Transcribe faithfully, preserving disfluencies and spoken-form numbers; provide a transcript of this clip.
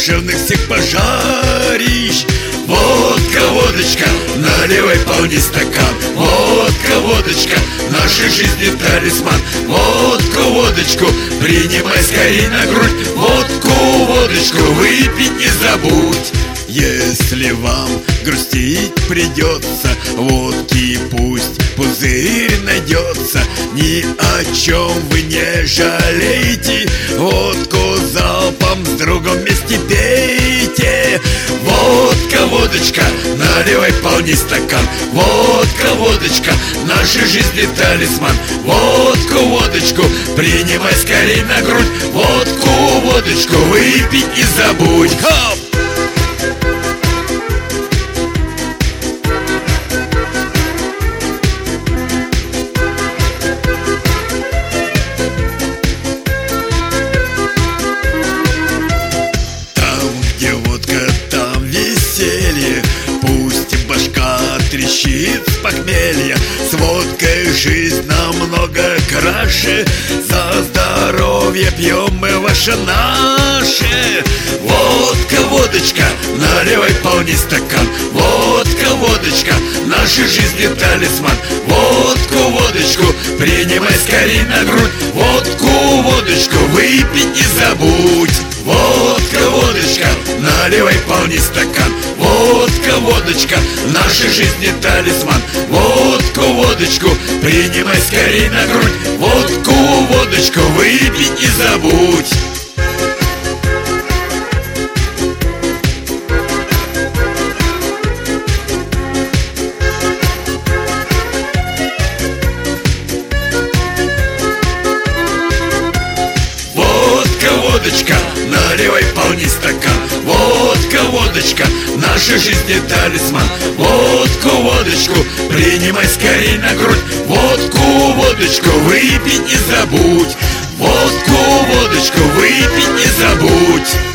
душевных всех пожарищ. Водка, водочка, наливай полный стакан. Водка, водочка, нашей жизни талисман. Водку, водочку, принимай скорей на грудь. Водку, водочку, выпить не забудь. Если вам грустить придется, водки пусть пузырь найдется. Ни о чем вы не жалейте, водку залпом с другом вместе пейте. Водка, водочка, наливай полный стакан. Водка, водочка, нашей жизни талисман. Водку, водочку, принимай скорей на грудь. Водку, водочку, выпить не забудь. Хоп! Пусть башка трещит с похмелья, с водкой жизнь намного краше. За здоровье пьем мы ваше наше. Водка, водочка, наливай полный стакан. Водка, водочка, нашей жизни талисман. Водку, водочку, принимай скорей на грудь. Водку, водочку, выпить не забудь. Водка, водочка, наливай полный стакан. Водка, водочка, нашей жизни талисман. Водку, водочку, принимай скорей на грудь. Водку, водочку, выпить не забудь. Водка, водочка, наливай полный стакан. Водка, водочка, нашей жизни талисман. Водку, водочку, принимай скорей на грудь. Водку, водочку, выпить не забудь. Водку, водочку, выпить не забудь.